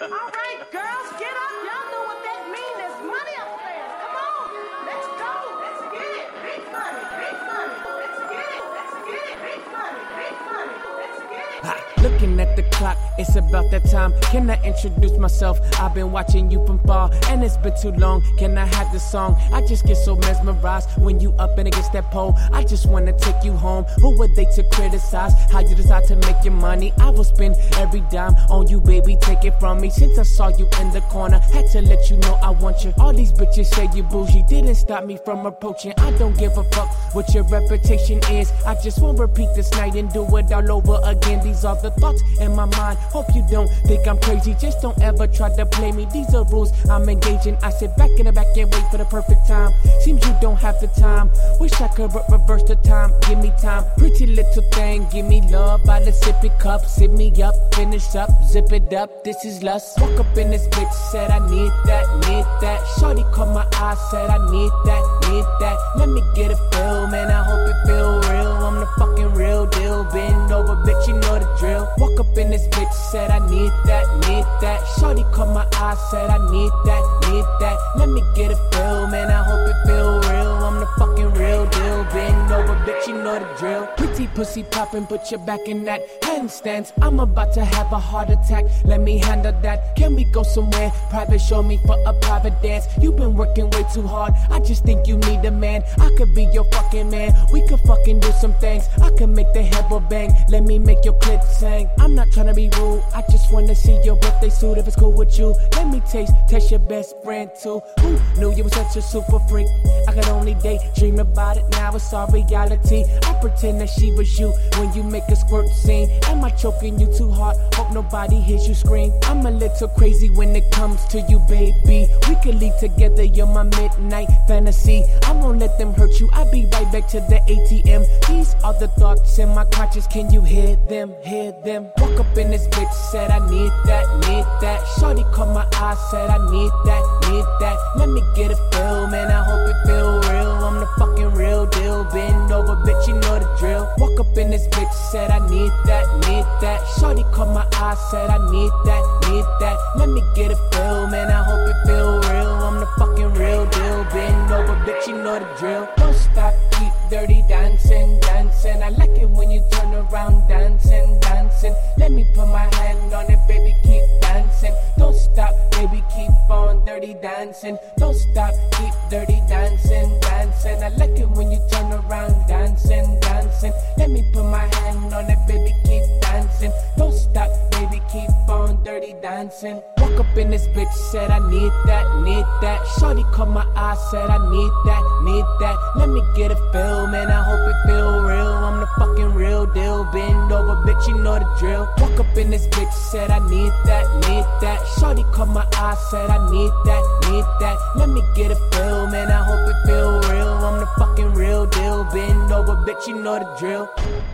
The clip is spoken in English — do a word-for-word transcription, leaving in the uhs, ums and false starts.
All right, girls, get up. Y'all know what that means. There's money upstairs. Come on. Let's go. Let's get it. Big money. Big money. Let's get it. Let's get it. Big money. Big money. Let's get it. Ha, looking at the clock, it's about that time. Can I introduce myself? I've been watching you from far, and it's been too long. Can I have the song? I just get so mesmerized when you up and against that pole. I just wanna take you home. Who were they to criticize how you decide to make your money? I will spend every dime on you, baby. Take it from me. Since I saw you in the corner, had to let you know I want you. All these bitches say you bougie, didn't stop me from approaching. I don't give a fuck what your reputation is. I just won't repeat this night and do it all over again. These are the thoughts in my mind. Hope you don't think I'm crazy. Just don't ever try to play me. These are rules I'm engaging. I sit back in the back and wait for the perfect time. Seems you don't have the time. Wish I could re- reverse the time. Give me time. Pretty little thing. Give me love by the sippy cup. Sip me up. Finish up. Zip it up. This is lust. Walk up in this bitch. Said I need that. Need that. Shorty caught my eye. Said I need that. Need that. Let me get a feel. Man, I hope it feel real. I'm the fucking real deal. Bend over, bitch. You know the drill. Walk up in this bitch. Said I need that. Need that. Shorty caught my eye. Said I need that. Need that. Let me get a feel. Man, I hope it feel real. I'm the fucking real deal. Bend over, bitch. You know the drill. Pretty pussy poppin'. Put your back in that handstands. I'm about to have a heart attack. Let me handle that. Can we go somewhere private? Show me for a private dance. You've been working way too hard. I just think you need a man. I could be your fucking man. We could fucking do some things. I could make the headboard bang. Let me make your clit sing. I'm not tryna be rude. I just wanna see your birthday suit if it's cool with you. Let me taste, test your best friend too. Who knew you was such a super freak? I could only date, dream about it. Now it's all reality. I pretend that she was you when you make a squirt scene. Am I choking you too hard? Hope nobody hears you scream. I'm a little crazy when it comes to you, baby. We could leave together, you're my midnight fantasy. I won't let them hurt you. I'll be right back to the A T M. These are the thoughts in my conscience. Can you hear them? Hear them? Walk up in this bitch, said I need that, need that. Shorty caught my eye, said I need that, need that. Let me get a feel, man. I hope it feel real. I'm the fucking real deal. Bend over, bitch. You know the drill. Walk up in this bitch, said I need that, need that. Shorty caught my eye, said I need that, need that. Let me get a feel, man. I hope it feel real. I'm the fucking real deal. Bend over, bitch. You know the drill. Don't stop, keep dirty dancing, dancing. I like it when you turn around, dancing, dancing. Let me put my hand on it, baby. Keep dancing. Don't stop, baby. Keep on dirty dancing. Don't stop, keep dirty dancing, dancing. I like it when you turn around, dancing, dancing. Let me put my hand on it, baby. Keep dancing. Don't stop, baby. Keep on dirty dancing. Walk up in this bitch, said I need that, need that. Shorty caught my eye, said I need that, need that. Let me get a feel, man. I hope it feel real. I'm the fucking real deal. Bend over, bitch. You know the drill. Walk up in this bitch, said I need that, need that. Shorty caught my eye, said I need that, need that. Let me get a feel, man. I hope it feel real. I'm the fucking real deal. Bend over, bitch. You know the drill.